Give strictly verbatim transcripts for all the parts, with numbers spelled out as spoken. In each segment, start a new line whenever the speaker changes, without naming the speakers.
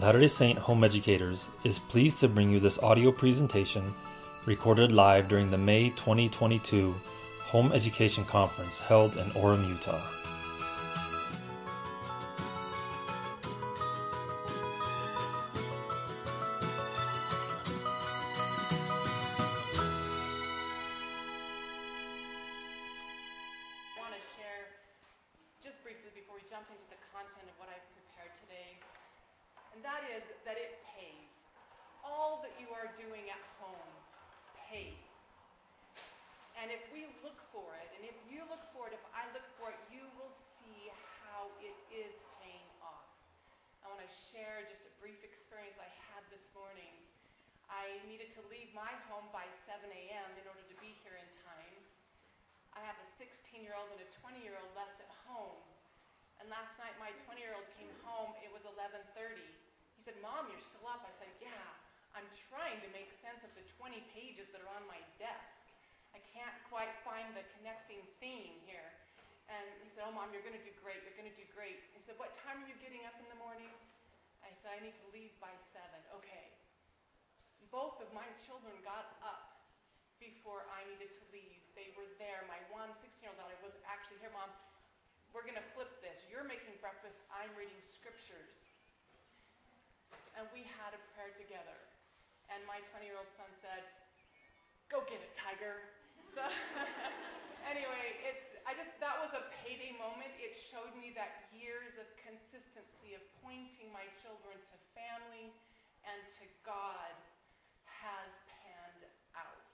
Latter-day Saint Home Educators is pleased to bring you this audio presentation recorded live during the May twenty twenty-two Home Education Conference held in Orem, Utah.
I want to share just briefly before we jump into the content of what I've prepared today, and that is that it pays. All that you are doing at home pays. And if we look for it, and if you look for it, if I look for it, you will see how it is paying off. I want to share just a brief experience I had this morning. I needed to leave my home by seven a.m. in order to be here in time. I have a sixteen-year-old and a twenty-year-old left at home. And last night my twenty-year-old came home. It was eleven thirty. He said, "Mom, you're still up." I said, "Yeah, I'm trying to make sense of the twenty pages that are on my desk. I can't quite find the connecting theme here." And he said, "Oh, Mom, you're going to do great. You're going to do great." He said, "What time are you getting up in the morning?" I said, "I need to leave by seven." Okay. Both of my children got up before I needed to leave. They were there. My one sixteen-year-old daughter was actually here. "Mom, we're going to flip this. You're making breakfast. I'm reading scriptures." And we had a prayer together. And my twenty-year-old son said, "Go get it, Tiger." So anyway, it's I just that was a payday moment. It showed me that years of consistency of pointing my children to family and to God has panned out.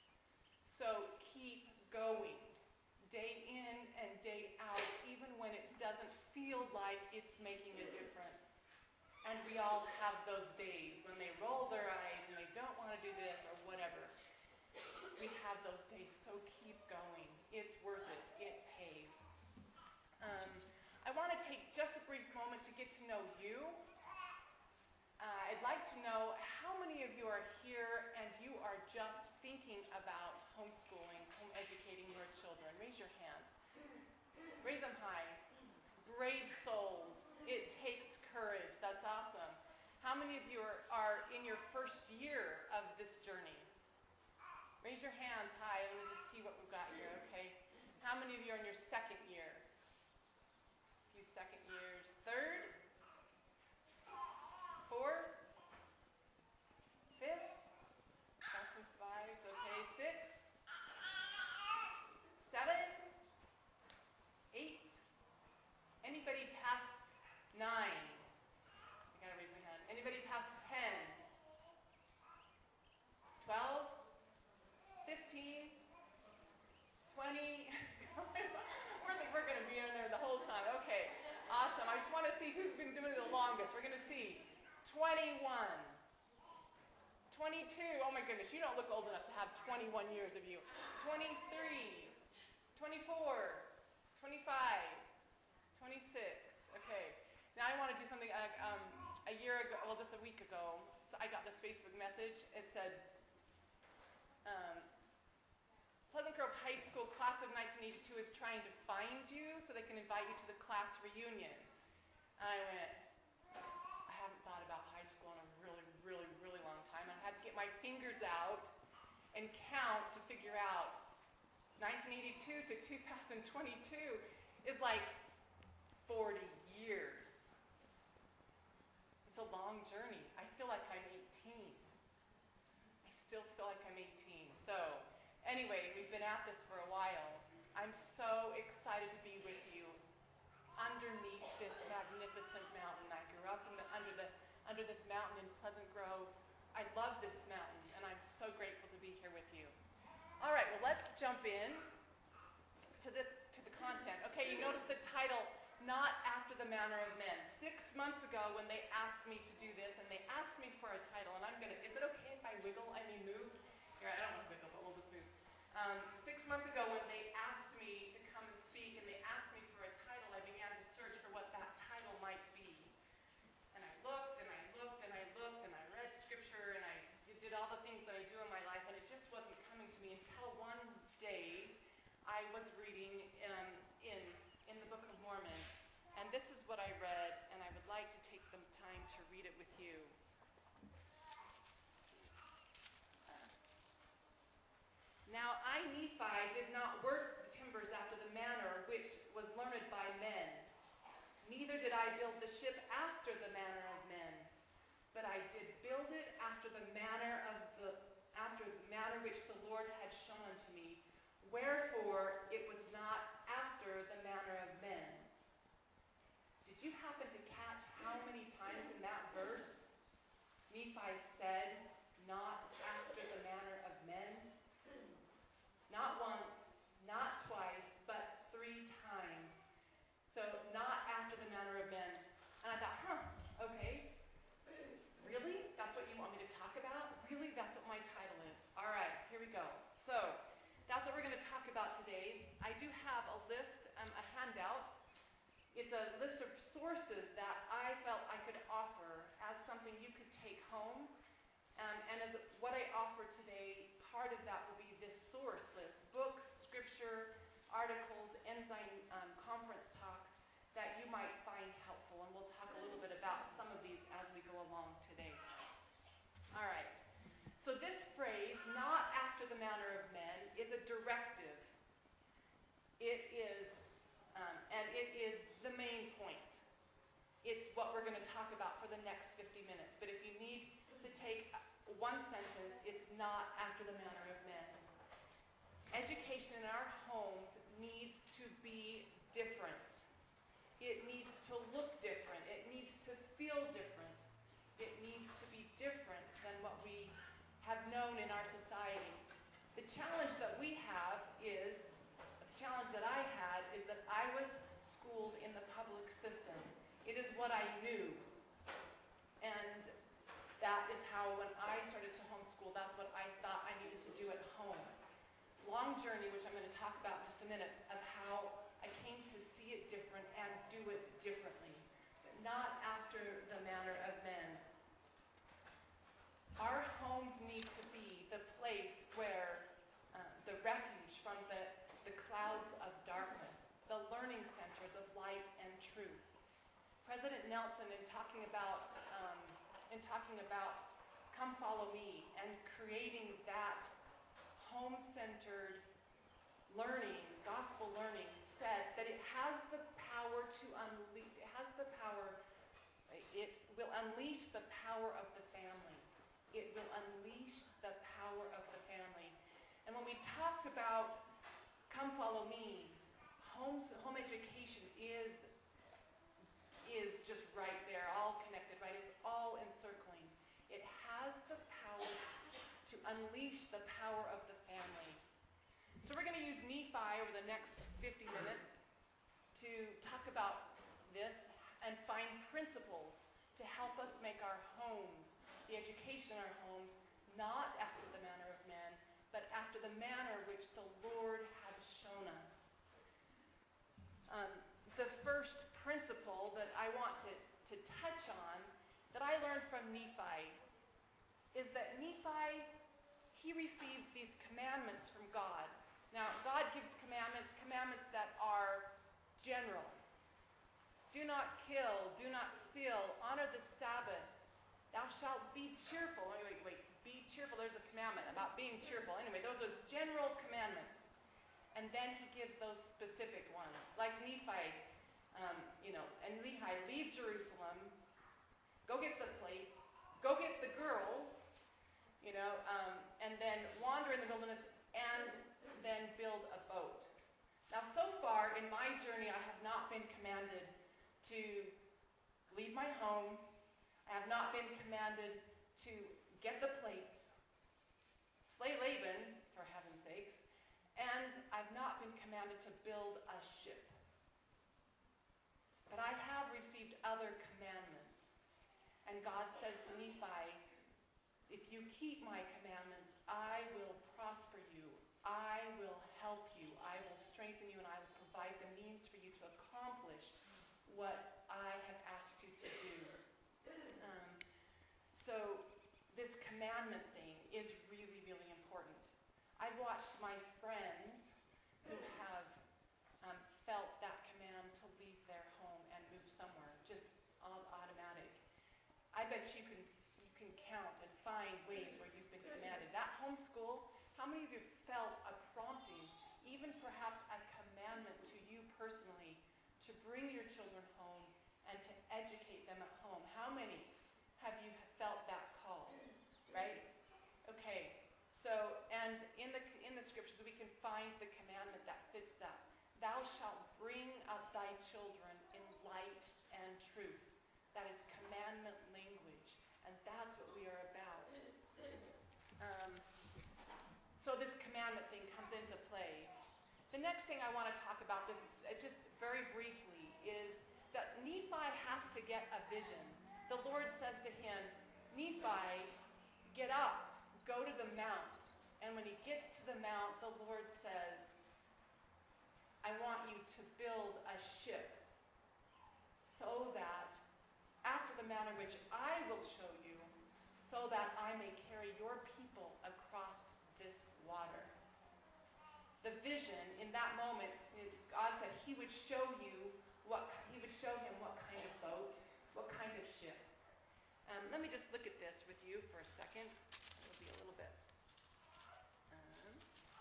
So keep going, day in and day out, even when it doesn't feel like it's making a difference. And we all have those days when they roll their eyes and they don't want to do this or whatever. We have those days, so keep going. It's worth it. It pays. Um, I want to take just a brief moment to get to know you. Uh, I'd like to know how many of you are here and you are just thinking about homeschooling, home educating your children. Raise your hand. Raise them high. Brave souls. It takes courage. That's awesome. How many of you are, are in your first year of this journey? Raise your hands high. Let me just see what we've got here, okay? How many of you are in your second year? A few second years. Third? Fourth? Fifth? Got some fives, okay. Six? Seven? Eight? Anybody past nine? I gotta raise my hand. Anybody past ten? Twelve? Fifteen? Twenty? We're, we're gonna be in there the whole time. Okay, awesome. I just want to see who's been doing it the longest. We're gonna see. twenty-one. twenty-two. Oh my goodness, you don't look old enough to have twenty-one years of you. twenty-three. twenty-four. twenty-five. twenty-six. Okay. Now I want to do something. Uh, um, a year ago, well, just a week ago, so I got this Facebook message. It said, um, Pleasant Grove High School class of nineteen eighty-two is trying to find you so they can invite you to the class reunion. And I went, I haven't thought about high school in a really, really, really long time. I had to get my fingers out and count to figure out nineteen eighty-two to two thousand twenty-two is like forty years. It's a long journey. I feel like I'm eighteen. I still feel like I'm eighteen. So anyway, we've been at this for a while. I'm so excited to be with you underneath this magnificent mountain. I grew up in the, under the under this mountain in Pleasant Grove. I love this mountain, and I'm so grateful to be here with you. All right, well, let's jump in to the to the content. Okay, you notice the title, Not After the Manner of Men. Six months ago when they asked me to do this, and they asked me for a title, and I'm going to, is it okay if I wiggle? I mean move? Here, I don't want to wiggle, but we'll just move. Um, six months ago when they asked me to come and speak, and they asked me for a title, I began to search for what that title might be. And I looked, and I looked, and I looked, and I read scripture, and I did all the things that I do in my life, and it just wasn't coming to me until one day I was reading um, in in the Book of Mormon, and this is what I read, and I would like to take the time to read it with you. Now I, Nephi, did not work the timbers after the manner which was learned by men, neither did I build the ship after the manner of men, but I did build it after the manner of the after the manner which the Lord had shown unto me. Wherefore it was not after the manner of men. Did you happen to catch how many times in that verse Nephi said, not after the manner of men? Not once, not twice, but three times. So, not after the manner of men. And I thought, huh, okay. Really? That's what you want me to talk about? Really? That's what my title is. All right, here we go. So, that's what we're going to talk about today. I do have a list, um, a handout. It's a list of sources that I felt I could offer as something you could take home. Um, and as what I offer today, part of that will be this source list, books, scripture, articles, Ensign um, conference talks that you might find helpful. And we'll talk a little bit about some of these as we go along today. All right. So this phrase, not after the manner of men, is a directive. It is, um, and it is the main point. It's what we're going to talk about for the next fifty minutes. But if you need to take one sentence, it's not after the manner of men. Education in our homes needs to be different. It needs to look different. It needs to feel different. It needs to be different than what we have known in our society. The challenge that we have is, the challenge that I had is that I was schooled in the public system. It is what I knew. And that is how, when I started to homeschool, that's what I thought I needed to do at home. Long journey, which I'm going to talk about in just a minute, of how I came to see it different and do it differently, but not after the manner of men. Our homes need to be the place where uh, the refuge from the, the clouds of darkness, the learning centers of light and truth. President Nelson, in talking about um, in talking about Come Follow Me and creating that home-centered learning, gospel learning, said that it has the power to unleash. It has the power. It will unleash the power of the family. It will unleash the power of the family. And when we talked about Come Follow Me, home home education is. is just right there, all connected, right? It's all encircling. It has the power to unleash the power of the family. So we're going to use Nephi over the next fifty minutes to talk about this and find principles to help us make our homes, the education in our homes, not after the manner of men, but after the manner which the Lord had shown us. Um, the first principle that I want to, to touch on that I learned from Nephi is that Nephi, he receives these commandments from God. Now, God gives commandments, commandments that are general. Do not kill, do not steal, honor the Sabbath. Thou shalt be cheerful. Wait, wait, wait. Be cheerful. There's a commandment about being cheerful. Anyway, those are general commandments. And then he gives those specific ones. Like Nephi, um, you know, and Lehi, leave Jerusalem, go get the plates, go get the girls, you know, um, and then wander in the wilderness and then build a boat. Now, so far in my journey, I have not been commanded to leave my home. I have not been commanded to get the plates, slay Laban, for heaven's sakes, and I've not been commanded to build a ship. But I have received other commandments. And God says to Nephi, if you keep my commandments, I will prosper you. I will help you. I will strengthen you, and I will provide the means for you to accomplish what I have asked you to do. Um, so this commandment thing is really, really important. I've watched my friends who have um, felt that command to leave their home and move somewhere, just all automatic. I I bet you can you can count and find ways where you've been commanded. That homeschool, how many of you felt a prompting, even perhaps a commandment to you personally, to bring your children home and to educate them at home? How many have you felt that call? Right? Okay. So, and in the in the scriptures we can find the commandment that fits that. Thou shalt bring up thy children in light and truth. That is commandment language, and that's what we are about. Um, so this commandment thing comes into play. The next thing I want to talk about, this uh, just very briefly, is that Nephi has to get a vision. The Lord says to him, Nephi, get up, go to the mount. And when he gets to the mount, the Lord says, I want you to build a ship so that, after the manner which I will show you, so that I may carry your people across this water. The vision in that moment, God said he would show you what he would show him what kind of boat, what kind of ship. Um, let me just look at this with you for a second. It'll be a little bit. Um,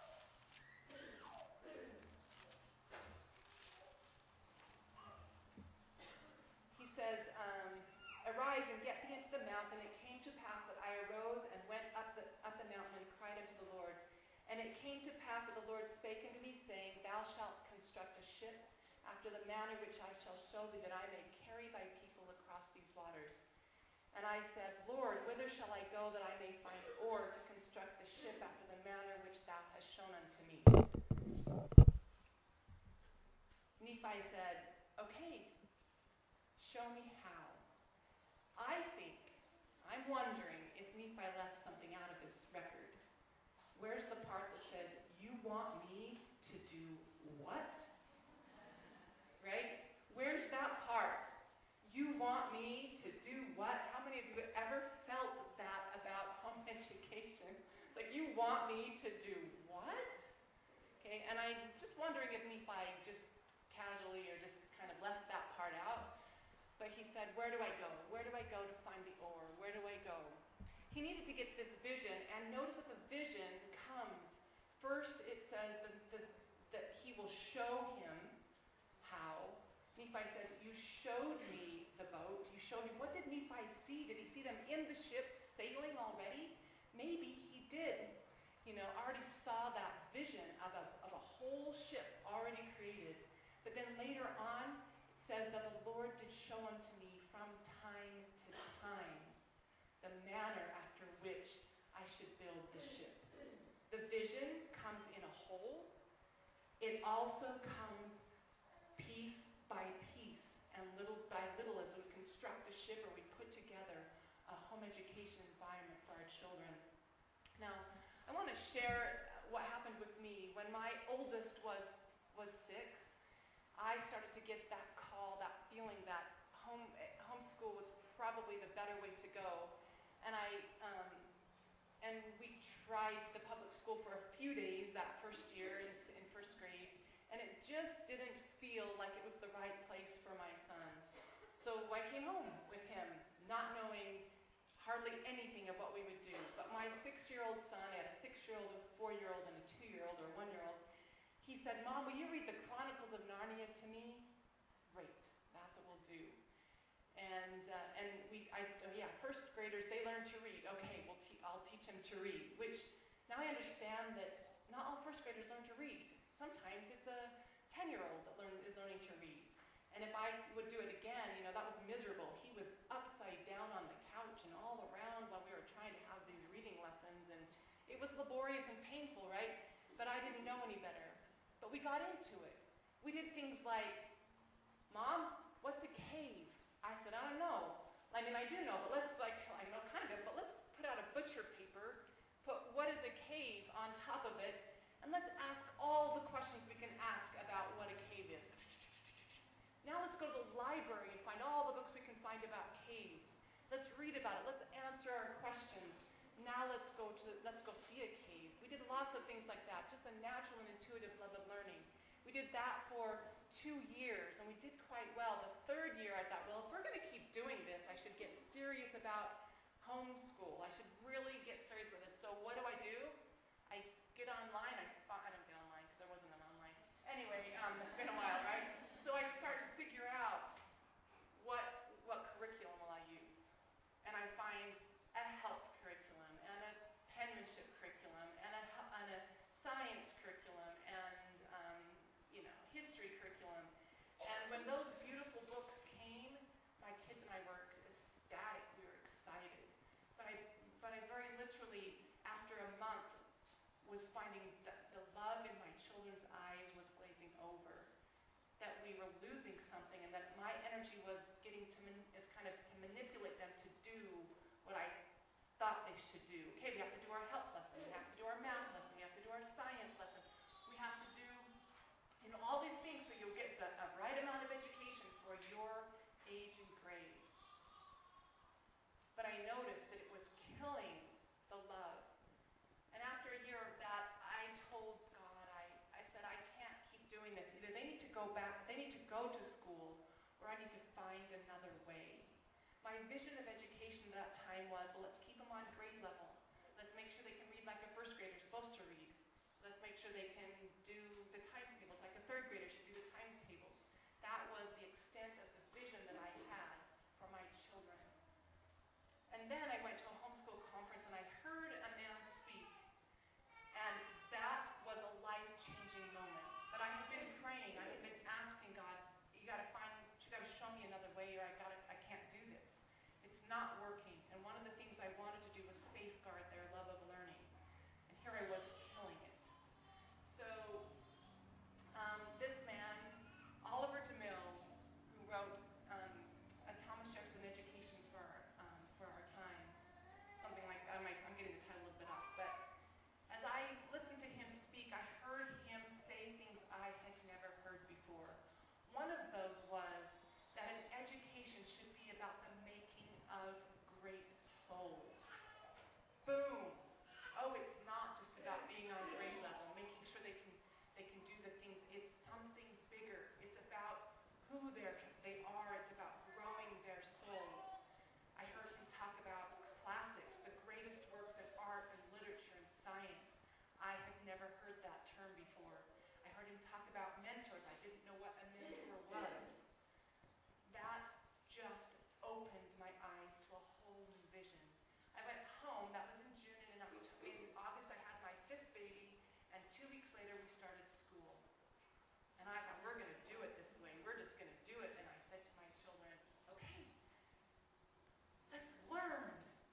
he says, um, arise and get thee into the mountain. It came to pass that I arose and went up the up the mountain and cried unto the Lord. And it came to pass that the Lord spake unto me, saying, Thou shalt construct a ship after the manner which I shall show thee, that I may carry thy people across these waters. And I said, Lord, whither shall I go that I may find ore to construct the ship after the manner which thou hast shown unto me? Nephi said, okay, show me how. I think, I'm wondering if Nephi left something out of his record. Where's the part that says, you want me to do what? Right? Where's that part? You want me to do what? How many of you have ever felt that about home education? Like, you want me to do what? Okay, and I'm just wondering if Nephi just casually or just kind of left that part out. But he said, where do I go? Where do I go to find the ore? Where do I go? He needed to get this vision, and notice that the vision comes. First, it says that, that, that he will show him how. Nephi says, you showed me the boat. You showed me. What did Nephi see? Did he see them in the ship sailing already? Maybe he did. You know, already saw that vision of a, of a whole ship already created. But then later on, it says that the Lord did show unto me from time to time the manner after which I should build the ship. The vision comes in a whole. It also comes piece by piece and little by little as we construct a ship or we put together a home education environment for our children. Now, I want to share what happened with me. When my oldest was was six, I started to get that call, that feeling that home homeschool was probably the better way to go. And I um, and we tried the public school for a few days that first year in, in first grade, and it just didn't feel like it was the right place for my son. So I came home with him, not knowing hardly anything of what we would do. But my six-year-old son, I had a six-year-old, a four-year-old, and a two-year-old or one-year-old, he said, Mom, will you read the Chronicles of Narnia to me? Great, that's what we'll do. And uh, and we, I, oh yeah, first graders, they learn to read. Okay, we'll te- I'll teach them to read. Which now I understand that not all first graders learn to read. Sometimes it's a ten-year-old that learn, is learning to read. And if I would do it again, you know, that was miserable. He was upside down on the couch and all around while we were trying to have these reading lessons, and it was laborious and painful, right? But I didn't know any better. But we got into it. We did things like, Mom, what's a cave? I said, I don't know. I mean, I do know, but let's, like, I know kind of, but let's put out a butcher paper, put what is a cave on top of it, and let's ask all the questions we can ask about what a cave is. Now let's go to the library and find all the books we can find about caves. Let's read about it. Let's answer our questions. Now let's go to, let's go see a cave. We did lots of things like that, just a natural and intuitive love of learning. We did that for two years, and we did quite well. The third year, I thought, well, if we're going to keep doing this. I should get serious about homeschool. I should really get serious with this. So what do I do? I get online. I, I don't get online because there wasn't an online. Anyway, um, it's been a while, right? So I start to figure out what what curriculum will I use. And I find a health curriculum and a penmanship curriculum and a, and a science curriculum and um, you know, history curriculum. And when those beautiful books came, my kids and I were ecstatic. We were excited. But I, but I very literally, after a month, was finding that the love in my children's eyes was glazing over. That we were losing something, and that my energy was getting to man, is kind of to manipulate them to do what I thought they should do. Okay, we have to do our health lesson, we have to do our math lesson, we have to do our science lesson, we have to do, you know, all these things so you'll get the a right amount of education for your age and grade. But I noticed that it was killing the love. And after a year of that, I told God, I, I said, I can't keep doing this. Either they need to go back, they need to go to school, or I need to find another way. My vision of education at that time was, well, let's keep them on grade level. Let's make sure they can read like a first grader is supposed to read. Let's make sure they can do the times tables like a third grader should do the times tables. That was the extent of the vision that I had for my children. And then I went to a homeschool conference and I heard a man speak. And that was a life-changing moment. But I had been praying, I had been asking God, you gotta find, you gotta show me another way, or I gotta, I can't do this. It's not working. And one of the things I wanted to do was safeguard their love of learning. And here I was killing it. So um, this man, Oliver DeMille, who wrote um, a Thomas Jefferson Education for um, for our time, something like that. I'm, I'm getting the title a little bit off, but as I listened to him speak, I heard him say things I had never heard before. One of those was that an education should be about the making of great souls. Boom! Oh, it's not just about being on grade level, making sure they can they can do the things. It's something bigger. It's about who they're, they are. It's about growing their souls. I heard him talk about classics, the greatest works of art and literature and science. I had never heard that term before. I heard him talk about mentors. I didn't know what a mentor was. That just opened my eyes to a whole new vision. I went home, that was in June, and in, October, in August I had my fifth baby, and two weeks later we started school. And I thought, we're going to do it this way. We're just going to do it. And I said to my children, okay, let's learn.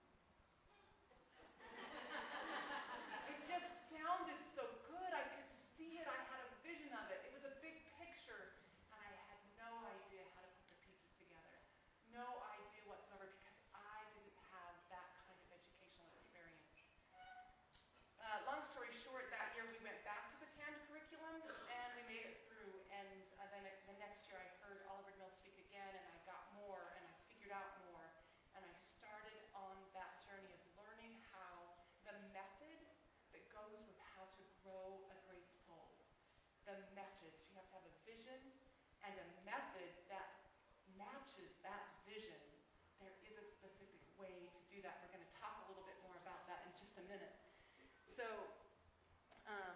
It just sounded so good. I could see it. I had a vision of it. It was a big picture. And I had no idea how to put the pieces together. No idea whatsoever, because I didn't have that kind of educational experience. Uh, long story short, that year we went back to the canned curriculum, and we made it through. And uh, then it, the next year I heard Oliver DeMille speak again, and I got more, and I figured out more. And I started on that journey of learning how the method that goes with how to grow a great soul. The methods. You have to have a vision and a method that matches that vision. There is a specific way to do that. We're going to talk a little bit more about that in just a minute. So, um,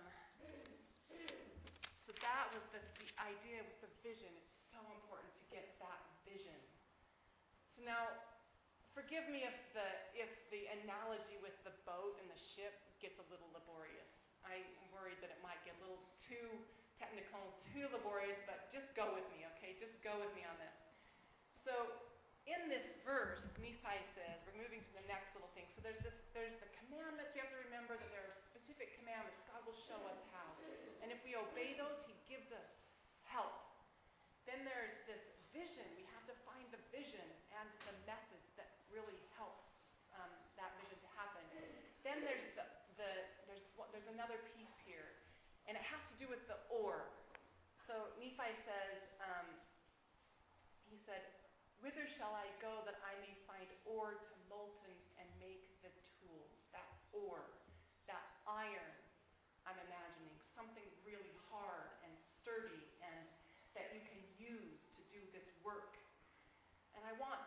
so that was the, the idea with the vision. It's so important to get that vision. So now, forgive me if the if the analogy with the boat and the ship gets a little laborious. I'm worried that it might get a little too technical, too laborious, but just go with me, okay? Just go with me on this. So, in this verse, Nephi says, we're moving to the next little thing. So there's this, there's the commandments. We have to remember that there are specific commandments. God will show us how. And if we obey those, he gives us help. Then there's this vision. We have to find the vision and the methods that really help um, that vision to happen. Then there's the, the there's there's another piece here, and it has to do with the or. So Nephi says, um, he said, whither shall I go that I may find ore to molten and make the tools? That ore, that iron, I'm imagining, something really hard and sturdy and that you can use to do this work. And I want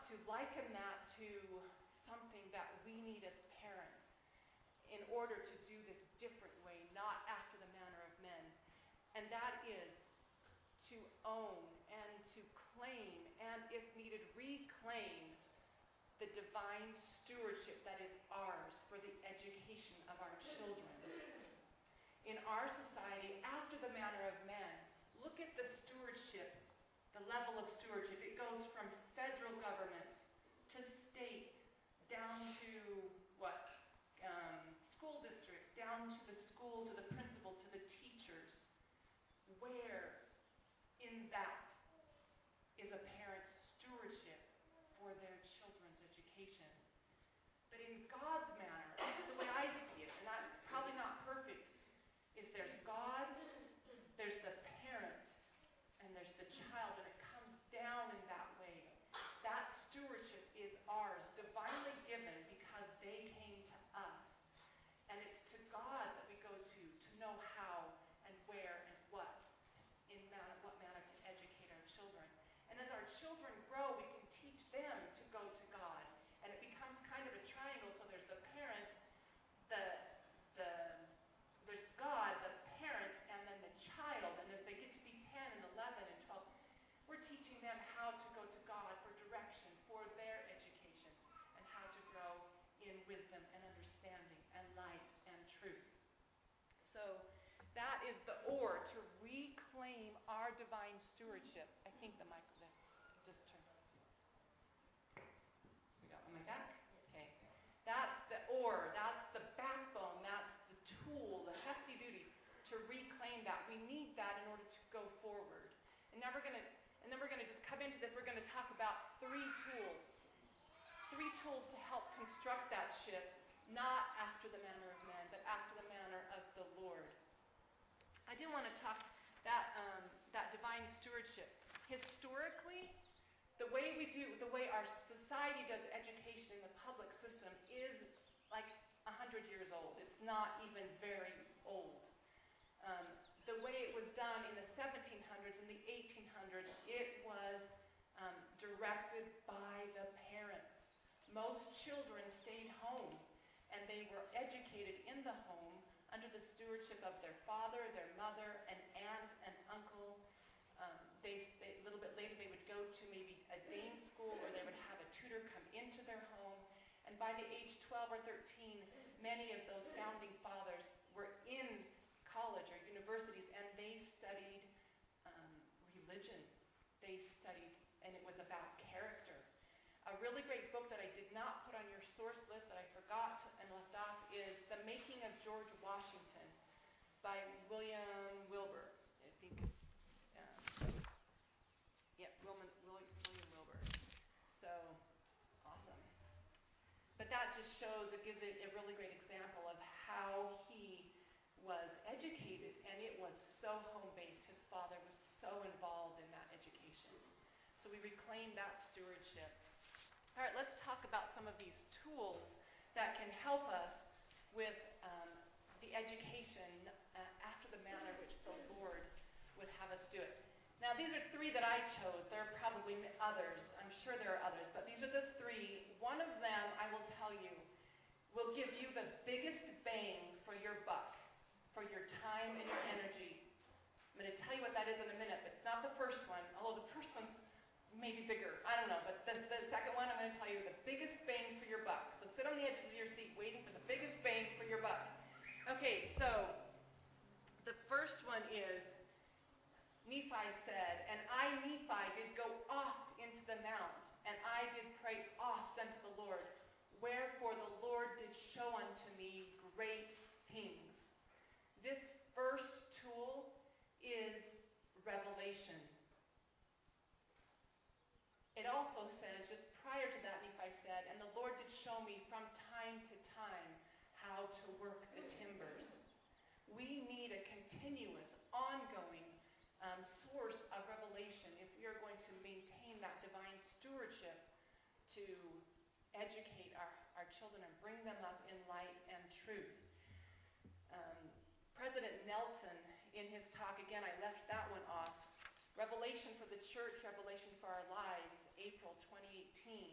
to liken that to something that we need as parents in order to do this different way, not after the manner of men. And that is to own and to claim and, if needed, reclaim the divine stewardship that is ours for the education of our children. In our society, after the manner of men, look at the stewardship, the level of stewardship. It goes from federal government to state, down to what? Um, school district, down to the school, to the principal, to the teachers. Where in that is a parent's stewardship for their children's education? But in God's manner, this is the way I see it, and I'm probably not perfect, is there's God, there's the parent, and there's the child, and it comes down in that way. That stewardship is ours, divinely given because they came to us. And it's to God that we go to, to know how and where and what, in manner, what manner to educate our children. And as our children grow, we can teach them to go to God. And it becomes kind of a triangle. So there's the parent, the, the, there's God, the parent, and then the child. And as they get to be ten and eleven and twelve, we're teaching them how to go to God for direction, for their education, and how to grow in wisdom and understanding and light and truth. So that is the or, to reclaim our divine stewardship. I think the mic just turned. We got my back? Okay. That's the or, that's the backbone, that's the tool, the hefty duty to reclaim that. We need that in order to go forward. And now we're going to And then we're going to just come into this. We're going to talk about three tools. Three tools to help construct that ship, not after the manner of men, but after the manner of the Lord. I do want to talk that um, that divine stewardship. Historically, the way we do, the way our society does education in the public system is like a hundred years old. It's not even very old. Um, the way it was done in the seventeen hundreds and the eighteen hundreds, it was um, directed by the parents. Most children stayed home, and they were educated in the home under the stewardship of their father, their mother, an aunt, an uncle. Um, they, they, a little bit later, they would go to maybe a dame school, or they would have a tutor come into their home. And by the age twelve or thirteen, many of those founding fathers were in college or universities, and they studied um, religion. They studied, and it was about character. A really great book that I did not put on your source list that I forgot and left off is The Making of George Washington by William Wilbur. I think it's, um, yeah, William, William Wilbur. So, awesome. But that just shows, it gives a, a really great example of how he was educated, and it was so home-based. His father was so involved in that education. So we reclaim that stewardship. All right, let's talk about some of these tools that can help us with um, the education uh, after the manner which the Lord would have us do it. Now, these are three that I chose. There are probably others. I'm sure there are others, but these are the three. One of them, I will tell you, will give you the biggest bang for your buck, for your time and your energy. I'm going to tell you what that is in a minute, but it's not the first one, although the first one's maybe bigger. I don't know, but the, the second one, I'm going to tell you the biggest bang for your buck. So sit on the edges of your seat waiting for the biggest bang for your buck. Okay, so the first one is, Nephi said, "And I, Nephi, did go oft into the mount, and I did pray oft unto the Lord. Wherefore the Lord did show unto me great things." This first tool is revelation. It also says, just prior to that, Nephi said, "And the Lord did show me from time to time how to work the timbers." We need a continuous, ongoing um, source of revelation if we are going to maintain that divine stewardship to educate our, our children and bring them up in light and truth. Um, President Nelson, in his talk, again, I left that one off, Revelation for the Church, Revelation for Our Lives, April twenty eighteen.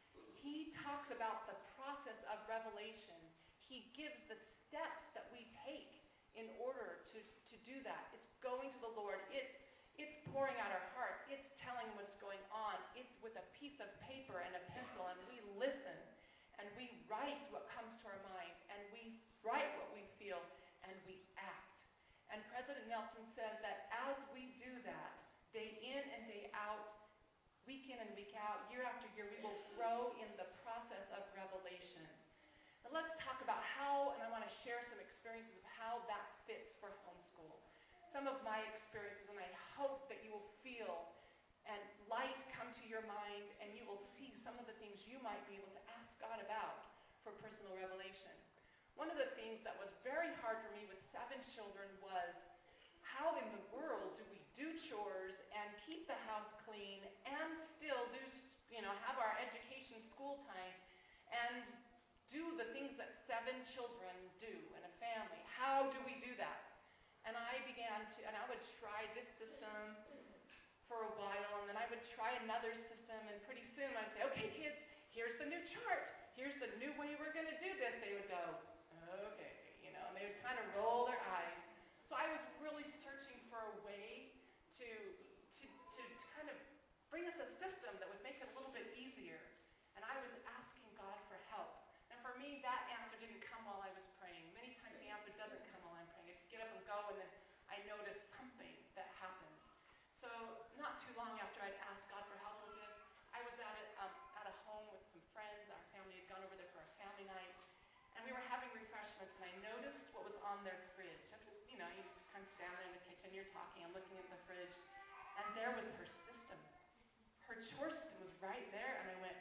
He talks about the process of revelation. He gives the steps that we take in order to, to do that. It's going to the Lord. It's it's pouring out our hearts. It's telling him what's going on. It's with a piece of paper and a pencil, and we listen, and we write what comes to our mind, and we write what we feel, and we act. And President Nelson says that as we do that, day in and day out, week in and week out, year after year, we will grow in the process of revelation. Now let's talk about how, and I want to share some experiences of how that fits for homeschool. Some of my experiences, and I hope that you will feel and light come to your mind, and you will see some of the things you might be able to ask God about for personal revelation. One of the things that was very hard for me with seven children was, how in the world do we do chores and keep the house clean and still do, you know, have our education school time and do the things that seven children do in a family? How do we do that? And I began to, and I would try this system for a while, and then I would try another system, and pretty soon I'd say, okay, kids, here's the new chart. Here's the new way we're going to do this. They would go, okay, you know, and they would kind of roll their eyes. So I was really searching for a way to, to, to, to kind of bring us a system that would make it a little bit easier. And I was asking God for help. And for me, that answer didn't come while I was praying. Many times the answer doesn't come while I'm praying. I just get up and go, and then I notice something that happens. So not too long after I'd asked God for help with this, I was at a, um, at a home with some friends. Our family had gone over there for a family night. And we were having refreshments, and I noticed what was on their fridge. I'm just, you know, you kind of stand there in the kitchen, you're talking, I'm looking at the fridge, and there was her system. Her chore system was right there, and I went,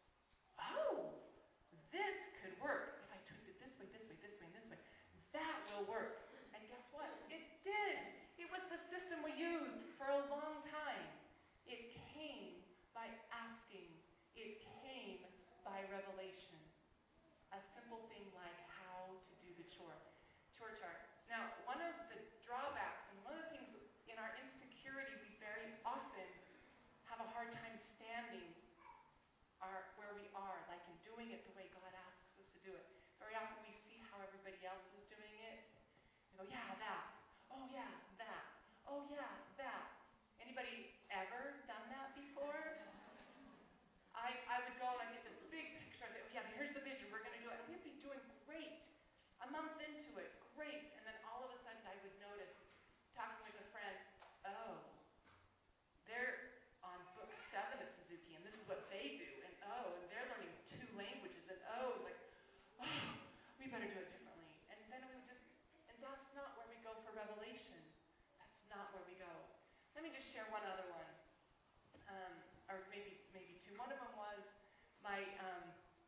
oh, this could work. If I tweaked it this way, this way, this way, and this way, that will work. And guess what? It did. It was the system we used for a long time. It came by asking. It came by revelation. A simple thing like how to do the chore, chore chart. Now, one of the drawbacks and one of the things in our insecurity, we very often have a hard time standing our, where we are, like in doing it the way God asks us to do it. Very often we see how everybody else is doing it. We go, yeah, that. Oh, yeah, that. Oh, yeah, that. Anybody ever done that before? I, I would go and I'd get this big picture of it. Okay, here's the vision. We're going to do it. And we'd be doing great. A month into it, great. And then all of a sudden I would notice, talking with a friend, oh, they're on book seven of Suzuki, and this is what they do. And oh, and they're learning two languages. And oh, it's like, oh, we better do it differently. And then we would just, and that's not where we go for revelation. That's not where we go. Let me just share one other one. Um, or maybe maybe two. One of them was my um,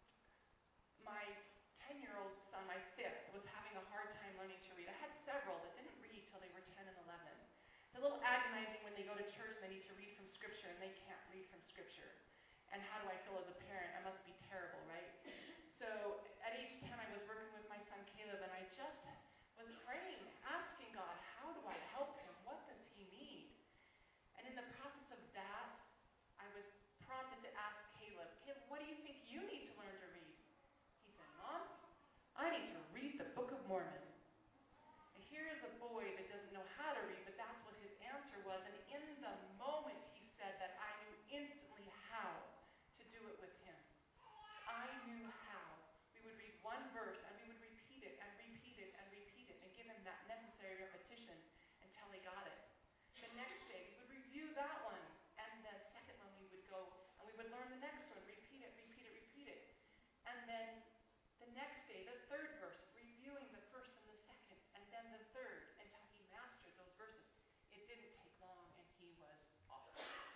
my ten-year-old son, my fifth, was having a hard time learning to read. I had several that didn't read till they were ten and eleven. It's a little agonizing when they go to church and they need to read from Scripture and they can't read from Scripture. And how do I feel as a parent? I must be terrible, right? So at age ten, I was working with my son Caleb, and I just was praying, asking God, how do I help him? What does he need? And in the process of that, I was prompted to ask Caleb, Caleb, what do you think you need to learn to read? He said, Mom, I need to read the Book of Mormon. And here is a boy that doesn't know how to read, but that's what his answer was. And in the moment he said that, I knew instantly how to do it with him. I knew how. We would read one verse, and we would repeat it, and repeat it, and repeat it, and give him that necessary repetition until he got it. The next day, we would review that one, and the second one we would go, and we would learn the next one, repeat it, repeat it, repeat it. And then the next day, the third verse, reviewing the first and the second, and then the third, until he mastered those verses. It didn't take long, and he was off.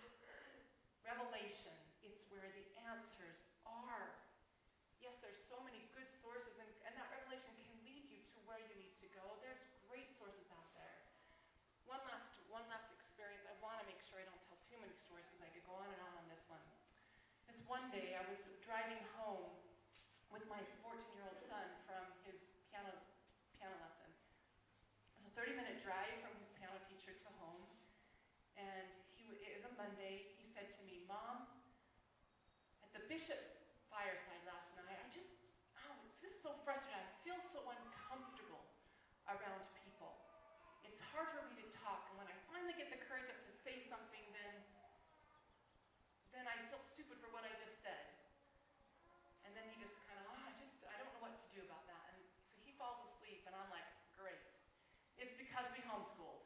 Revelation, it's where the answers are. Yes, there's so many good sources, and, and that revelation can lead you to where you need to go. There's great sources out there. One last one last experience. I want to make sure I don't tell too many stories because I could go on and on on this one. This one day I was driving home with my fourteen-year-old son from his piano piano lesson. It was a thirty-minute drive from his piano teacher to home. And he, it was a Monday. He said to me, Mom, bishop's fireside last night, I just, oh, it's just so frustrating. I feel so uncomfortable around people. It's hard for me to talk, and when I finally get the courage up to say something, then, then I feel stupid for what I just said. And then he just kind of, oh, I just, I don't know what to do about that. And so he falls asleep, and I'm like, great. It's because we homeschooled.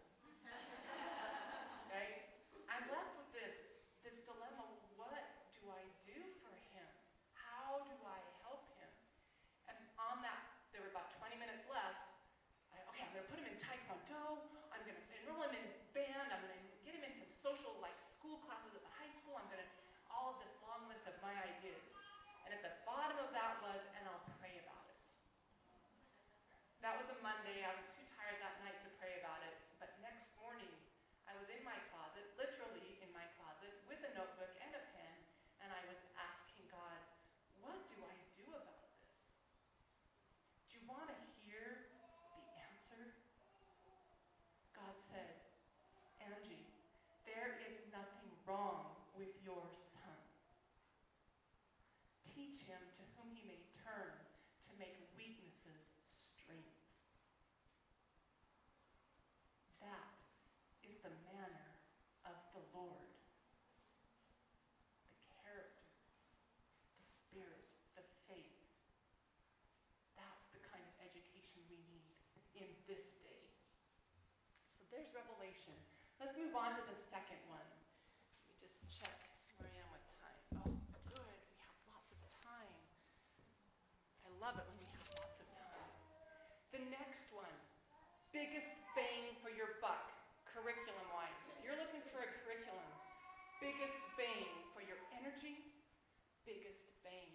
Right? I'm left with this, this dilemma. What do I do for him? How do I help him? And on that, there were about twenty minutes left. I, okay, I'm going to put him in Taekwondo. I'm going to enroll him in band. I'm going to get him in some social, like, school classes at the high school. I'm going to, all of this long list of my ideas. And at the bottom of that was, and I'll pray about it. That was a Monday. I was too tired that night to pray about it. But next morning, I was in my closet, literally in my closet, with a notebook and a pen, and I was asking God, what do I do about this? Do you want to hear the answer? God said, Angie, there is nothing wrong with your son. Teach him to whom he may turn to make weaknesses strengths. That is the manner of the Lord. The character, the spirit, the faith. That's the kind of education we need in this day. So there's Revelation. Let's move on to the second one. Let me just check where I am with time. Oh, good. We have lots of time. I love it when we have lots of time. The next one, biggest bang for your buck, curriculum-wise. If you're looking for a curriculum, biggest bang for your energy, biggest bang.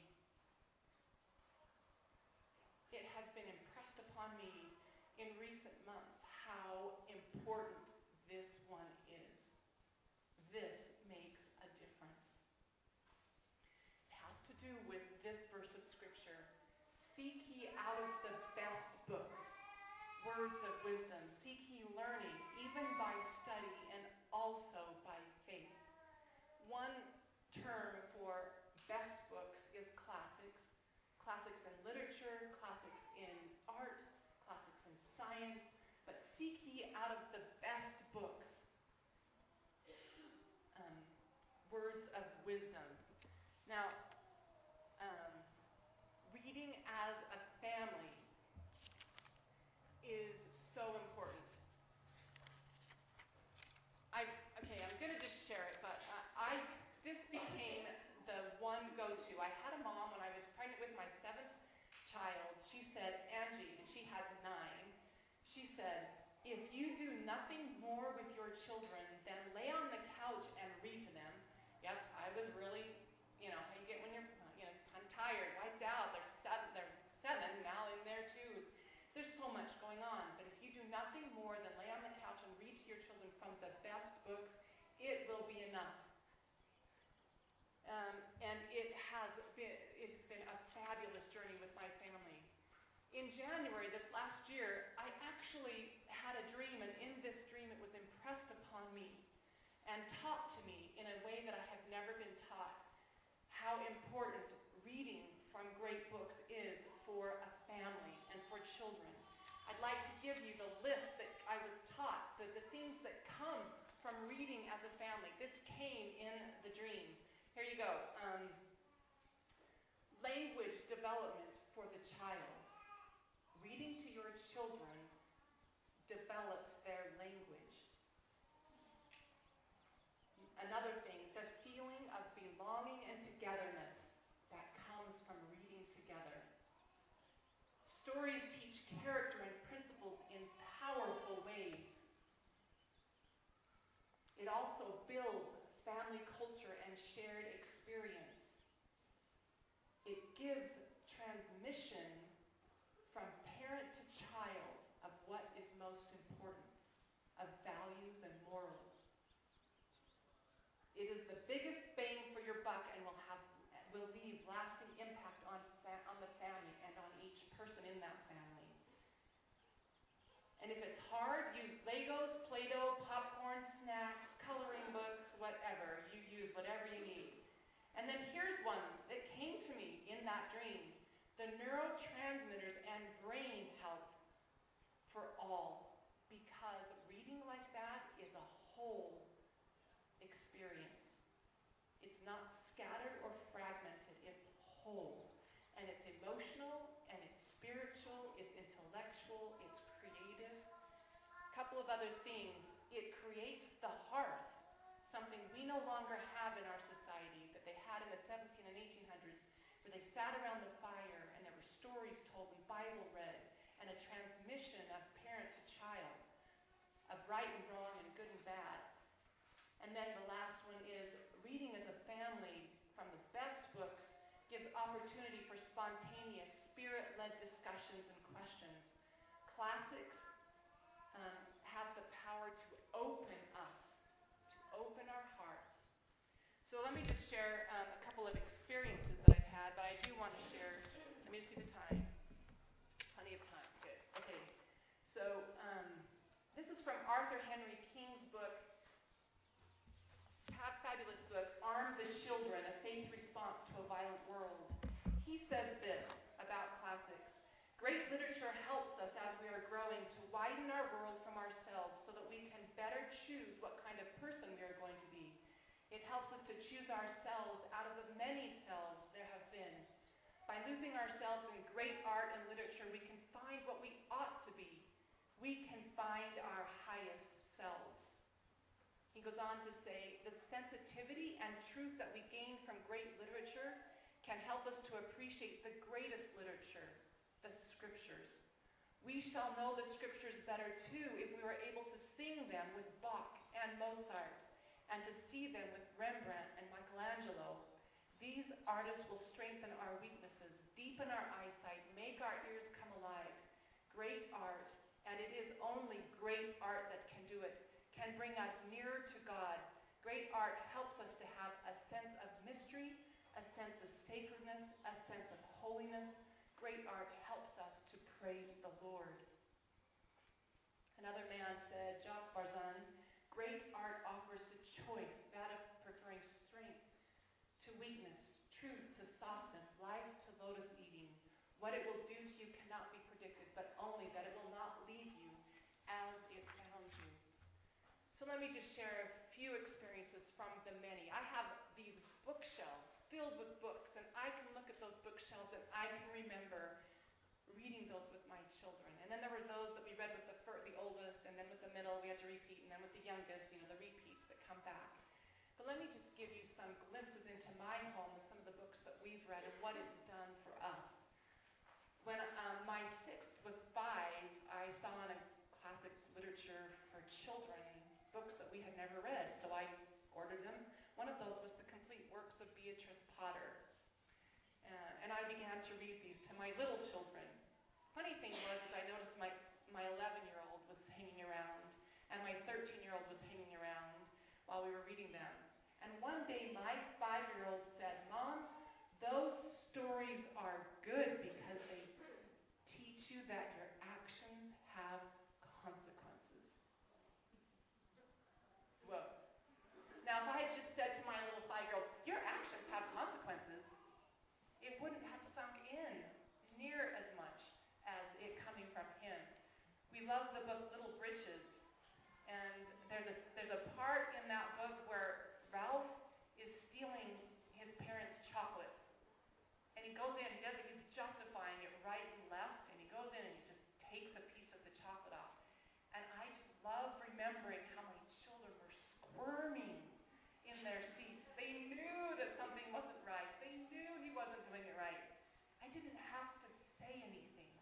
It has been impressed upon me in recent months how important this one is. This makes a difference. It has to do with this verse of Scripture. Seek ye out of the best books, words of wisdom. Seek ye learning, even by study and also by faith. One term for best books is classics. Classics in literature, classics in art, classics in science. But seek ye out of the best books, um, words of wisdom. Now, um, reading as a family is so important. I okay, I'm going to just share it, but uh, I this became the one go-to. I had a mom when I was pregnant with my seventh child. She said, Angie, and she had nine. She said, if you do nothing more with your children than lay on the couch and read to them. Yep, I was really, you know, how you get when you're, you know, kind of tired, wiped out. There's seven, there's seven now in there too. There's so much going on. But if you do nothing more than lay on the couch and read to your children from the best books, it will be enough. Um, and it has been, it has been a fabulous journey with my family. In January, this last year, I actually had a dream, and in this dream it was impressed upon me and taught to me in a way that I have never been taught how important reading from great books is for a family and for children. I'd like to give you the list that I was taught, the, the things that come from reading as a family. This came in the dream. Here you go. Um, language development for the child. Reading to your children develops their language. Another thing, the feeling of belonging and togetherness that comes from reading together. Stories teach character and principles in powerful ways. It also builds family culture and shared experience. It gives transmission from parent to child of what is most important, of values and morals. It is the biggest bang for your buck and will have will leave lasting impact on fa- on the family and on each person in that family. And if it's hard, use Legos, Play-Doh, popcorn, snacks, coloring books, whatever. You use whatever you need. And then here's one that experience. It's not scattered or fragmented. It's whole. And it's emotional, and it's spiritual, it's intellectual, it's creative. A couple of other things. It creates the hearth, something we no longer have in our society that they had in the seventeen and eighteen hundreds, where they sat around the fire and there were stories told and Bible read, and a transmission of parent to child, of right and wrong and good and bad. And then the last one is reading as a family from the best books gives opportunity for spontaneous, spirit-led discussions and questions. Classics um, have the power to open us, to open our hearts. So let me just share um, a couple of experiences that I've had, but I do want to share, let me just see the time. Plenty of time, good. Okay, so um, this is from Arthur Henry King's book, fabulous book, Arm the Children, A Faith Response to a Violent World. He says this about classics. Great literature helps us as we are growing to widen our world from ourselves so that we can better choose what kind of person we are going to be. It helps us to choose ourselves out of the many selves there have been. By losing ourselves in great art and literature, we can find what we ought to be. We can find our highest selves. He goes on to say, the sensitivity and truth that we gain from great literature can help us to appreciate the greatest literature, the scriptures. We shall know the scriptures better too if we were able to sing them with Bach and Mozart, and to see them with Rembrandt and Michelangelo. These artists will strengthen our weaknesses, deepen our eyesight, make our ears come alive. Great art, and it is only great art that can do it, can bring us nearer to God. Great art helps us to have a sense of mystery, a sense of sacredness, a sense of holiness. Great art helps us to praise the Lord. Another man said, Jacques Barzun, great art offers a choice, that of preferring strength to weakness, truth to softness, life to lotus eating. What it will do to you cannot be predicted, but only that it will not leave you as it found you. So let me just share a few experiences from the many. I have these bookshelves filled with books, and I can look at those bookshelves and I can remember reading those with my children. And then there were those that we read with the fir- the oldest, and then with the middle we had to repeat, and then with the youngest, you know, the repeats that come back. But let me just give you some glimpses into my home with some of the books that we've read and what it's done for us. When um, my sixth was five, I saw in a classic literature for children books that we had never read, so I ordered them. One of those was the complete works of Beatrice Potter. Uh, and I began to read these to my little children. Funny thing was, is I noticed my, my eleven-year-old was hanging around, and my thirteen-year-old was hanging around while we were reading them. And one day, my five-year-old said, Mom, those stories are good because they teach you that your actions have consequences. Whoa. Now, if I had just said to my little five-year-old, your actions have consequences, it wouldn't have sunk in near as much as it coming from him. We love the book Little Britches, and there's a, there's a part in that book where Ralph is stealing his parents' chocolate. And he goes in, he does it, he's justifying it right and left, and he goes in and he just takes a piece of the chocolate off. And I just love remembering how my children were squirming in their seats. They knew that something wasn't right. They knew he wasn't doing it right. I didn't have to say anything.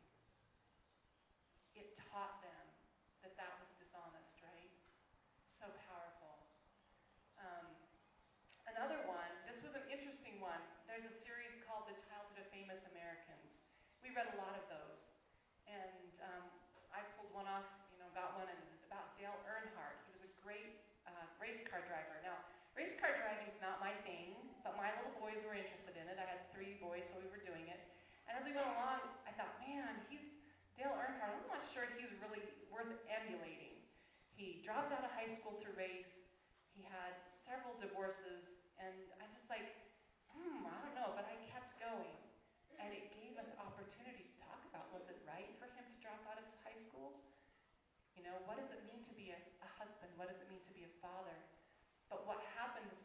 It taught them that that was dishonest, right? So powerful. Um, another one, this was an interesting one. There's a series called The Childhood of Famous Americans. We read a lot of those. And um, I pulled one off, you know, got one, and it was about Dale Earnhardt. He was a great uh, race car driver. Now, race car driving is not my thing, but my little boys were interested in it. I had three boys, so we were doing it. And as we went along, I thought, man, he's Dale Earnhardt. I'm not sure he's really worth emulating. He dropped out of high school to race. He had several divorces, and I just like, hmm, I don't know, but I kept going. And it gave us opportunity to talk about, was it right for him to drop out of high school? You know, what does it mean to be a, a husband? What does it mean to be a father? But what happened is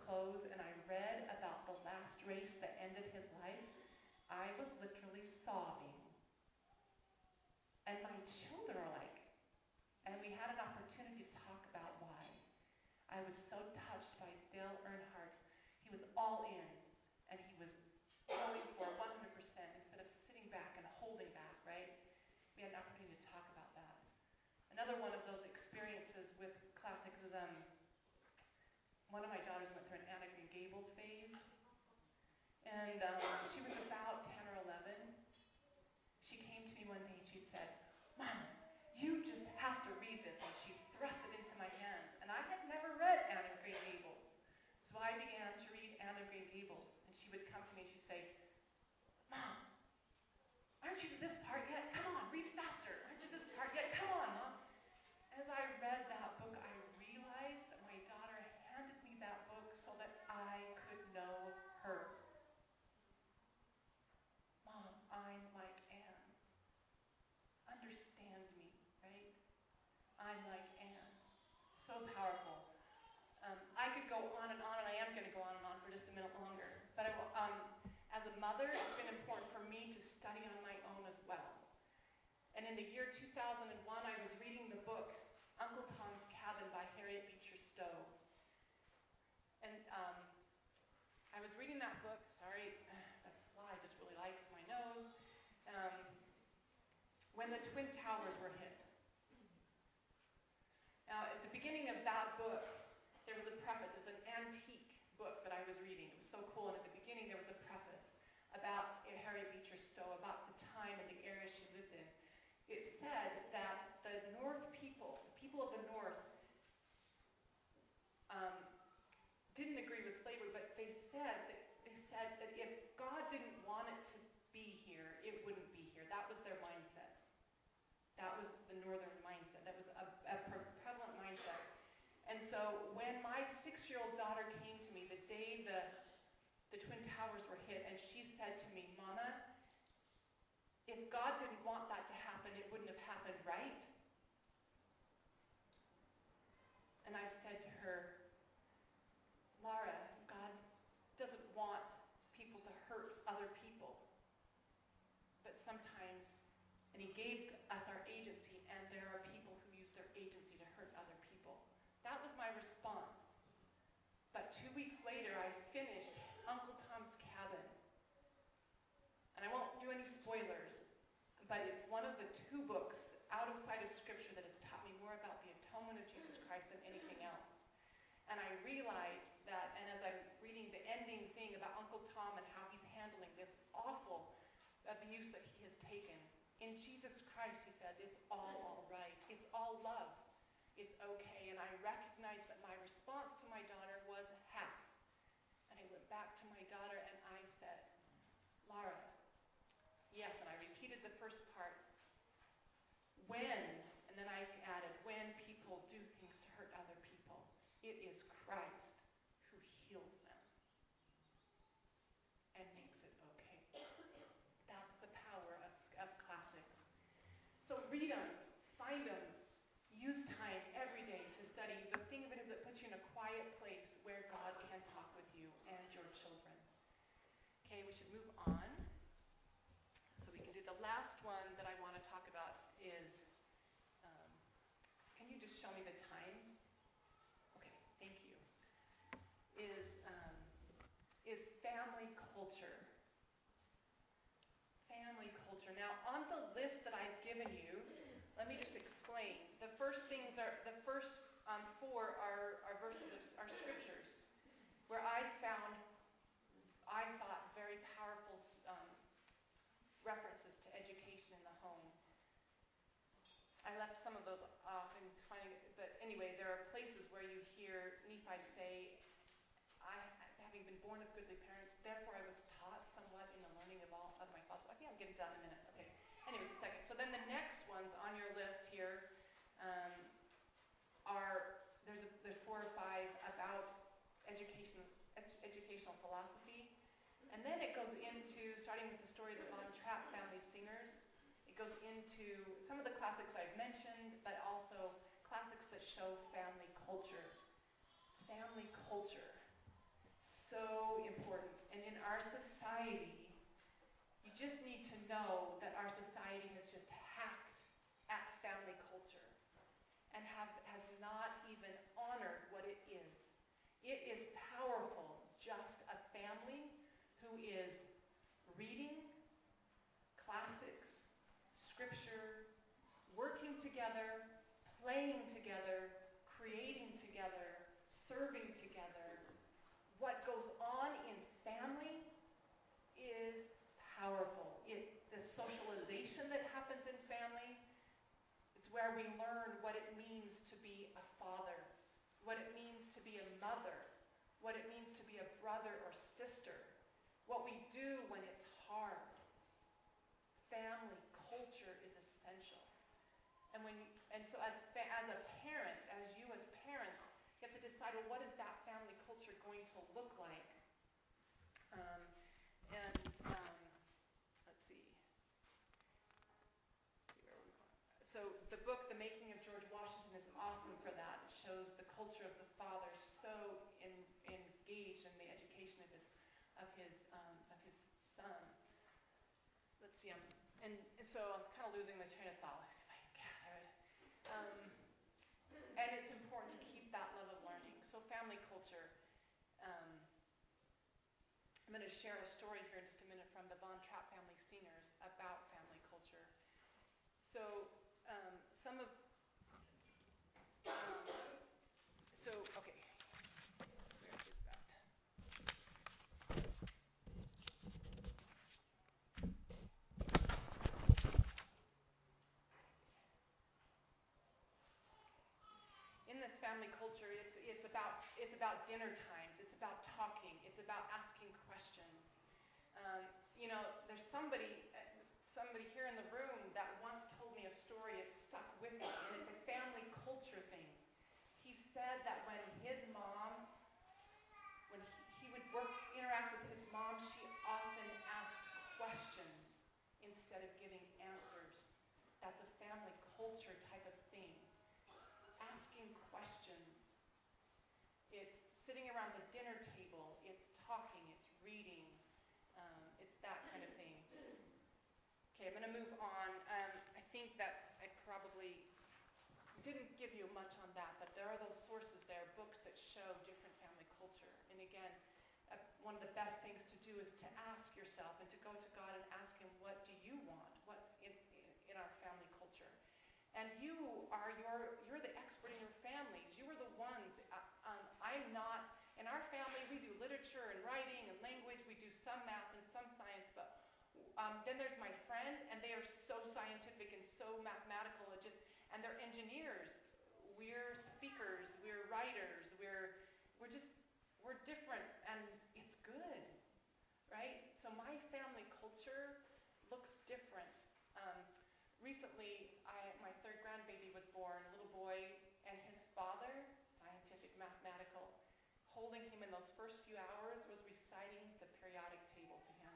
close and I read about the last race that ended his life, I was literally sobbing. And my children were like, and we had an opportunity to talk about why. I was so touched by Dale Earnhardt's. He was all in, and he was going for one hundred percent instead of sitting back and holding back, right? We had an opportunity to talk about that. Another one of those experiences with classics is um, one of my daughters went through an Anna Green Gables phase, and um, she was about ten or eleven. She came to me one day and she said, "Mom, you just have to read this." And she thrust it into my hands. And I had never read Anne of Green Gables. So I began to read Anne of Green Gables. And she would come to me and she'd say, "Mom, aren't you to this part yet? Come on, read faster. Aren't you to this part yet? Come on, Mom." As I read that book, I realized that my daughter handed me that book so that I could know her. Mom, I'm like Anne. Understand me, right? I'm like Anne. So powerful. Um, I could go on and on, and I am going to go on and on for just a minute longer. But I, um, as a mother, it's been important for me to study on my own as well. And in the year two thousand one, I was reading the book Uncle Tom's Cabin by Harriet Beecher Stowe. And um, I was reading that book. Sorry, that fly just really likes my nose. Um, when the Twin Towers were hit. Now, at the beginning of that book, there was a preface. It's an antique book that I was reading. It was so cool. And at the beginning, there was a preface about Harriet Beecher Stowe, about the time and the area she lived in. It said that the North people, the people of the North, um, didn't agree with slavery, but they said that they said that if God didn't want it to be here, it wouldn't be here. That was their mindset. That was the Northern mindset. That was a, a prevalent mindset. And so when my six-year-old daughter came to me the day the, the Twin Towers were hit, and she said to me, "Mama, if God didn't want that to happen, it wouldn't have happened, right?" And I said to her, "Lara, God doesn't want people to hurt other people. But sometimes, and he gave us our agency, and there are people who use their agency to hurt other people." That was my response. But two weeks later, I finished Uncle Tom's Cabin. And I won't do any spoilers, but it's one of the two books out of sight of Scripture that has taught me more about the atonement of Jesus Christ than anything else. And I realized that, and as I'm reading the ending thing about Uncle Tom and how he's handling this awful abuse that he has taken, in Jesus Christ, he says, it's all all right. It's all love. It's okay. And I recognized that my response to my daughter was half. And I went back to my daughter and I said, "Lara," yes, and I repeated the first part, "when," and then I added, "when people do things to hurt other people, it is Christ who heals them and makes it okay." That's the power of, of classics. So read them, find them, use time every day to study. The thing of it is it puts you in a quiet place where God can talk with you and your children. Okay, we should move on. So we can do the last one that I want to talk about is, um, can you just show me the time? Okay, thank you. Is, um, is family culture. Family culture. Now, on the list that I've given you, let me just explain. The first things are, the first um, four are, are verses of are scriptures, where I found, I thought, very powerful um, references to education in the home. I left some of those off in finding, but anyway, there are places where you hear Nephi say, "I, having been born of goodly parents, therefore I was taught somewhat in the learning of all of my fathers." Okay, I'm getting done in a minute. Okay. Anyway, just a second. So then the next ones on your list here um, are, there's, a, there's four or five about education, ed, educational philosophy. And then it goes into, starting with the story of the Von Trapp family singers, it goes into some of the classics I've mentioned, but also classics that show family culture. Family culture. So important. And in our society, you just need to know that our society has just hacked at family culture and have, has not even honored what it is. It is powerful, just a family who is reading classics, scripture, working together, playing together, creating together, serving together. What goes on in family is powerful. It, the socialization that happens in family, it's where we learn what it means to be a father, what it means to be a mother, what it means to be a brother or sister, what we do when it's hard. Family culture is essential. And when you, and so as as a parent, as you as parents, you have to decide, well, what is that family culture going to look like? Um, and um, let's see. Let's see where we're going. So the book, The Making of George Washington, is awesome for that. It shows the culture of the father so in, engaged in the education of his of his um, of his son. Let's see. I'm, and, and so I'm kind of losing my train of thought. Let's see if I can gather it. Um, and it's important to keep that level of learning. So family culture. Um, I'm going to share a story here in just a minute from the Von Trapp Family Singers about family culture. So um, some of, um, so okay, where is that? In this family culture, it's it's about it's about dinner times. It's about talking. It's about asking questions. Um, you know, there's somebody somebody here in the room that once told me a story. It stuck with me, and it's a family culture thing. He said that when his mom, when he, he would work interact with his mom, she often asked questions instead of giving answers. That's a family culture type of thing. Asking questions. It's sitting around the dinner table. It's talking. It's reading. Um, it's that kind of thing. Okay, I'm going to move on. Um, I think that I probably didn't give you much on that, but there are those sources there, books that show different family culture. And again, uh, one of the best things to do is to ask yourself and to go to God and ask Him, what do you want? What in, in, in our family culture? And you are your, you're the expert in your families. You are the ones, uh, um, I'm not, in our family we do literature and writing and language, we do some math and some science, but um, then there's my friend, and they are so scientific and so mathematical, it just, and they're engineers. We're speakers, we're writers, we're, we're just, we're different, and it's good, right? So my family culture looks different. Um, Recently, I, my third grandbaby was born, a little boy, and his father, scientific, mathematical, holding him in those first few hours was reciting the periodic table to him.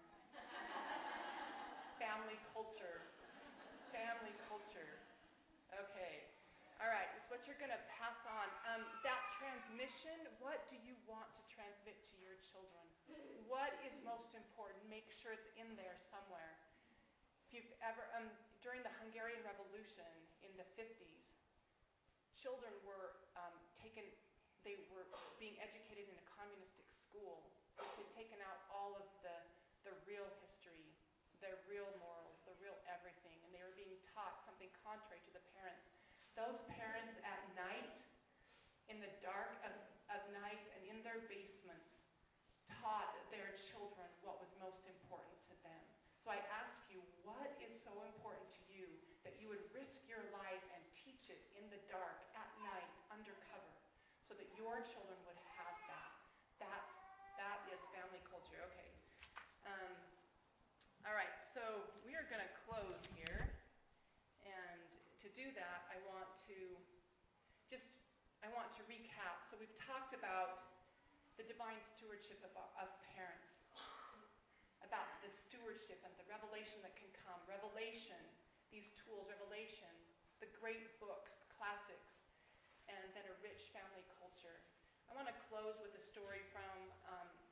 Family culture. Family culture. Okay. All right, it's what you're going to pass on. Um, that transmission, what do you want to transmit to your children? What is most important? Make sure it's in there somewhere. If you've ever, um, during the Hungarian Revolution in the fifties, children were um, taken, they were being educated in a communistic school, which had taken out all of the, the real history, the real morals, the real everything, and they were being taught something contrary to the parents. Those parents at night, in the dark of, of night and in their basements, taught their children what was most important to them. So I ask you, what is so important to you that you would risk your life and teach it in the dark, at night, undercover, so that your children would have that? That's, that is family culture. Okay. Um, all right, so we are going to close here. And to do that, I want to just, I want to recap. So we've talked about the divine stewardship of, of parents, about the stewardship and the revelation that can come. Revelation, these tools, revelation, the great books, classics, and then a rich family culture. I want to close with a story from um,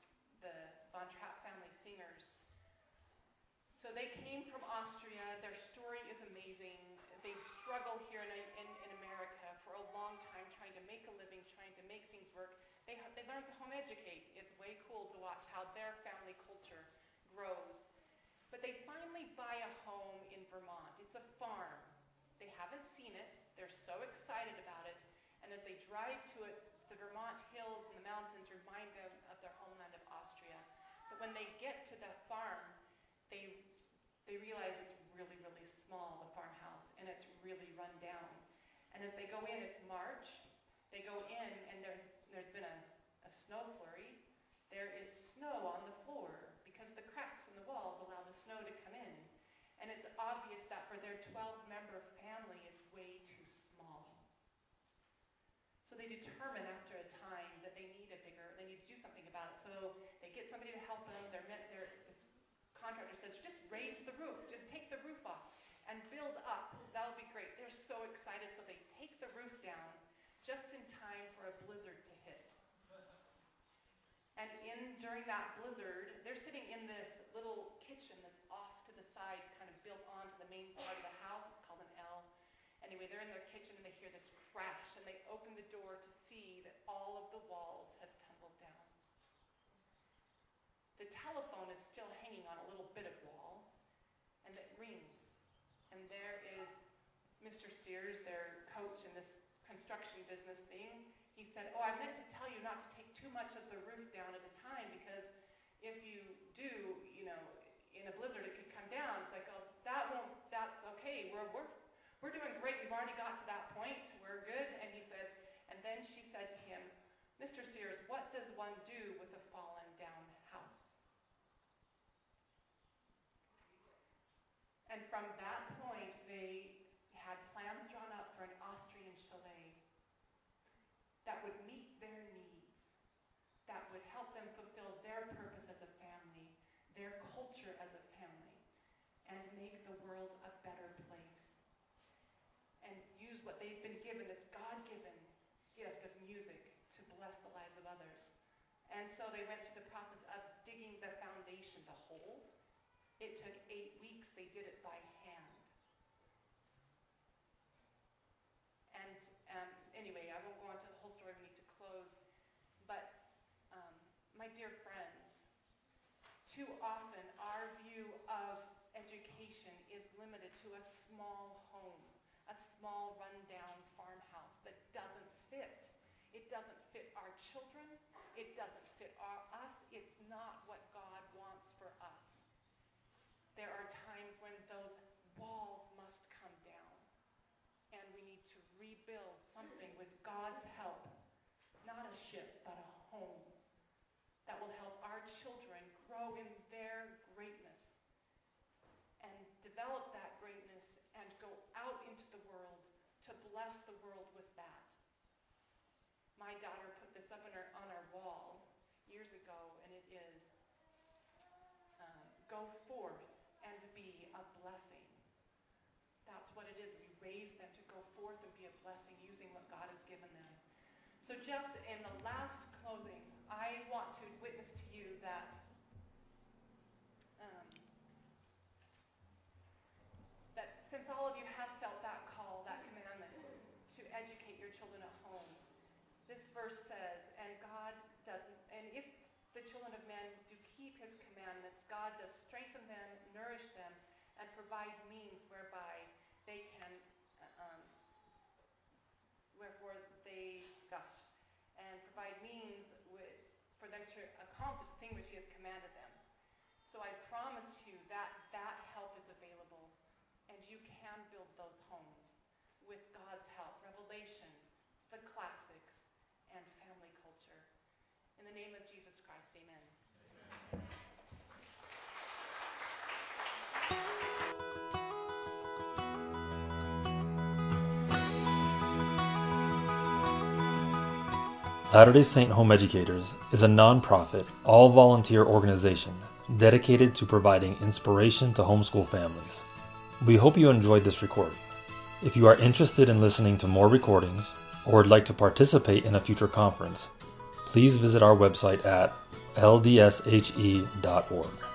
the Von Trapp family singers. So they came from Austria. Their story is amazing. They've struggled here in, in, in America for a long time, trying to make a living, trying to make things work. They, they learned to home educate. It's way cool to watch how their family culture grows. But they finally buy a home in Vermont. It's a farm. They haven't seen it. They're so excited about it. And as they drive to it, the Vermont hills and the mountains remind them of their homeland of Austria. But when they get to the farm, they they realize it's really, really small, the farmhouse, and it's really run down. And as they go in, it's March. They go in, and there's there's been a, a snow flurry. There is snow on the floor because the cracks in the walls allow the snow to come in. And it's obvious that for their twelve-member family, it's way too small. So they determine after a time that they need a bigger, they need to do something about it. So they get somebody to help them. They're meant, they're, this contractor says, just raise the roof, just take the roof off and build up. That'll be great. They're so excited. So they take the roof down just in time for a blizzard to hit. And in during that blizzard, they're sitting in this little kitchen that's off to the side, kind of built onto the main part of the house. It's called an L. Anyway, they're in their kitchen and they hear this crash, and they open the door to see that all of the walls have tumbled down. The telephone is still hanging on a little bit of wall, and it rings. And there is Mister Sears, their coach in this construction business thing. He said, oh, I meant to tell you not to take too much of the roof down at a time, because if you do, you know, in a blizzard it could come down. It's like, oh, that won't, that's okay. We're, we're, we're doing great. We've already got to that point. We're good. And he said, and then she said to him, Mister Sears, what does one do with a fallen down house? And from that point, they had plans drawn up for an Austrian chalet that would meet their needs, that would help them fulfill their purpose as a family, their culture as a family, and make the world a better place. And use what they've been given, this God-given gift of music, to bless the lives of others. And so they went through the process of digging the foundation, the hole. It took eight weeks. They did it by hand. And um, anyway, I won't go on to the whole story. We need to close. But um, my dear friends, too often our view of education is limited to a small home, a small rundown farmhouse that doesn't fit. It doesn't fit our children. It doesn't fit our, us. It's not what God wants for us. There are times when those walls must come down, and we need to rebuild something with God's help, not a ship, but a home that will help our children grow in their greatness and develop that greatness and go out into the world to bless the world with that. My daughter put this up on our, on our wall years ago, and it is, um, go forth and be a blessing. That's what it is. We raise them to go forth and be a blessing using what God has given them. So just in the last closing, I want to witness to you that um, that since all of you have felt that call, that commandment to educate your children at home, this verse says, and God does, and if the children of men do keep his commandments, God does strengthen them, nourish them, and provide means whereby they can, um, wherefore they, gosh, and provide means which, for them to accomplish the thing which he has commanded them. So I promise you that that help is available, and you can build those homes with God's help. Revelation, the classics, and family culture. In the name of Jesus Christ, amen.
Latter-day Saint Home Educators is a non-profit, all-volunteer organization dedicated to providing inspiration to homeschool families. We hope you enjoyed this recording. If you are interested in listening to more recordings or would like to participate in a future conference, please visit our website at l d s h e dot org.